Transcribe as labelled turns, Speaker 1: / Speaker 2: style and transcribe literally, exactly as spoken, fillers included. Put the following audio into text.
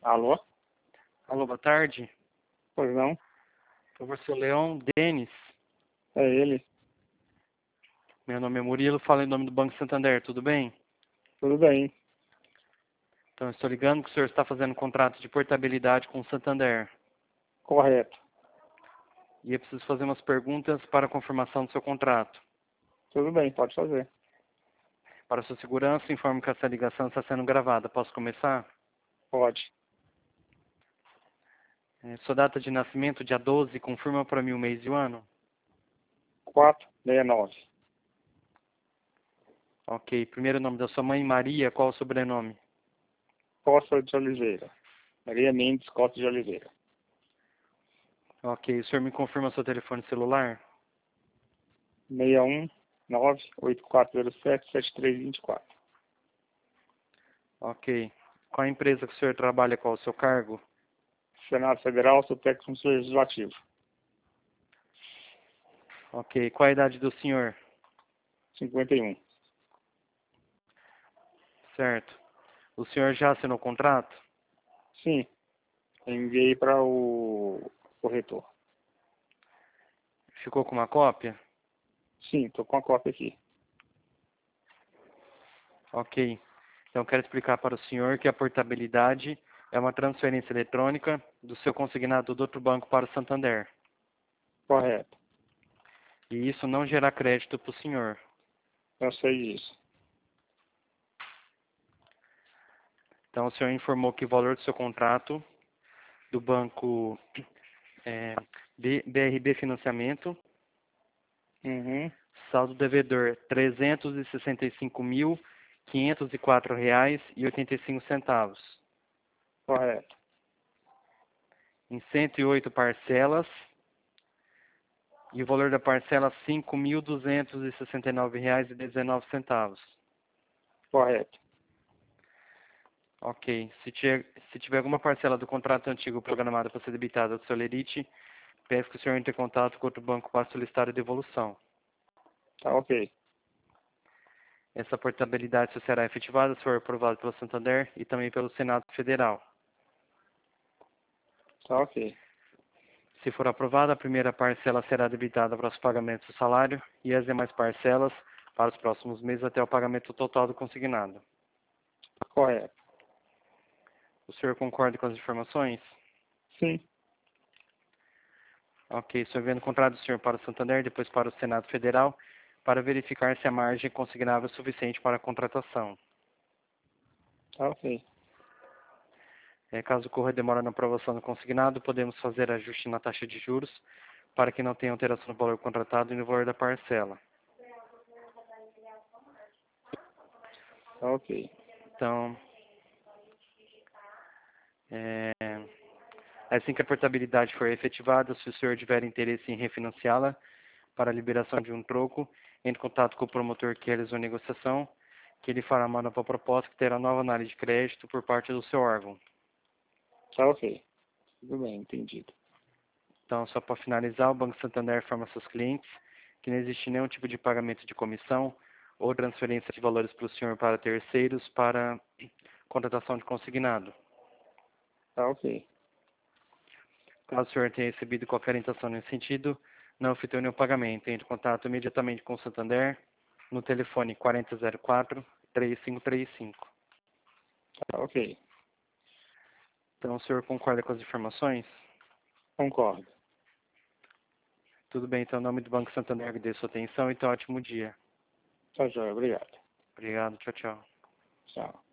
Speaker 1: Alô?
Speaker 2: Alô, boa tarde.
Speaker 1: Pois não?
Speaker 2: Professor Leão Denis.
Speaker 1: É ele.
Speaker 2: Meu nome é Murilo, falo em nome do Banco Santander, tudo bem?
Speaker 1: Tudo bem.
Speaker 2: Então, estou ligando que o senhor está fazendo contrato de portabilidade com o Santander.
Speaker 1: Correto.
Speaker 2: E eu preciso fazer umas perguntas para a confirmação do seu contrato.
Speaker 1: Tudo bem, pode fazer.
Speaker 2: Para sua segurança, informo que essa ligação está sendo gravada. Posso começar?
Speaker 1: Pode.
Speaker 2: É, sua data de nascimento, dia doze, confirma para mim o mês e o ano?
Speaker 1: quatro seis nove.
Speaker 2: Ok. Primeiro nome da sua mãe, Maria. Qual o sobrenome?
Speaker 1: Costa de Oliveira. Maria Mendes Costa de Oliveira.
Speaker 2: Ok. O senhor me confirma seu telefone celular?
Speaker 1: seis um nove oito quatro zero sete sete três dois quatro.
Speaker 2: Ok. Qual a empresa que o senhor trabalha? Qual o seu cargo?
Speaker 1: Senado Federal, sou técnico legislativo.
Speaker 2: Ok. Qual a idade do senhor?
Speaker 1: cinquenta e um.
Speaker 2: Certo. O senhor já assinou o contrato?
Speaker 1: Sim. Enviei para o corretor.
Speaker 2: Ficou com uma cópia?
Speaker 1: Sim, estou com a cópia aqui.
Speaker 2: Ok. Então, quero explicar para o senhor que a portabilidade é uma transferência eletrônica do seu consignado do outro banco para o Santander.
Speaker 1: Correto.
Speaker 2: E isso não gera crédito para o senhor.
Speaker 1: Eu sei disso.
Speaker 2: Então, o senhor informou que o valor do seu contrato do banco é, B R B Financiamento,
Speaker 1: Uhum.
Speaker 2: saldo devedor trezentos e sessenta e cinco mil, quinhentos e quatro reais e oitenta e cinco centavos.
Speaker 1: Correto.
Speaker 2: Em cento e oito parcelas, e o valor da parcela cinco mil duzentos e sessenta e nove reais e dezenove centavos.
Speaker 1: Correto.
Speaker 2: Ok. Se tiver, se tiver alguma parcela do contrato antigo programada para ser debitada do seu Lerite, peço que o senhor entre em contato com outro banco para solicitar a devolução.
Speaker 1: Tá ok.
Speaker 2: Essa portabilidade só será efetivada se for aprovada pelo Santander e também pelo Senado Federal.
Speaker 1: Tá ok.
Speaker 2: Se for aprovada, a primeira parcela será debitada para os pagamentos do salário e as demais parcelas para os próximos meses até o pagamento total do consignado.
Speaker 1: Correto.
Speaker 2: O senhor concorda com as informações?
Speaker 1: Sim.
Speaker 2: Ok, estou enviando o contrato do senhor para o Santander, depois para o Senado Federal, para verificar se a margem consignável é suficiente para a contratação.
Speaker 1: Tá ok.
Speaker 2: É, caso ocorra demora na aprovação do consignado, podemos fazer ajuste na taxa de juros para que não tenha alteração no valor contratado e no valor da parcela.
Speaker 1: Tá ok.
Speaker 2: Então, é, assim que a portabilidade for efetivada, se o senhor tiver interesse em refinanciá-la para a liberação de um troco, entre em contato com o promotor que realizou a negociação, que ele fará uma nova proposta que terá nova análise de crédito por parte do seu órgão.
Speaker 1: Tá ok. Tudo bem, entendido.
Speaker 2: Então, só para finalizar, o Banco Santander informa seus clientes que não existe nenhum tipo de pagamento de comissão ou transferência de valores para o senhor para terceiros para contratação de consignado.
Speaker 1: Tá ok.
Speaker 2: Caso o senhor tenha recebido qualquer orientação nesse sentido, não efetue nenhum pagamento. Entre em contato imediatamente com o Santander no telefone quarenta zero quatro, três cinco três cinco.
Speaker 1: Tá ok.
Speaker 2: Então, o senhor concorda com as informações?
Speaker 1: Concordo.
Speaker 2: Tudo bem, então, em nome do Banco Santander, agradeço a sua atenção e tenha um ótimo dia.
Speaker 1: Tá joia. Obrigado.
Speaker 2: Obrigado, tchau, tchau.
Speaker 1: Tchau.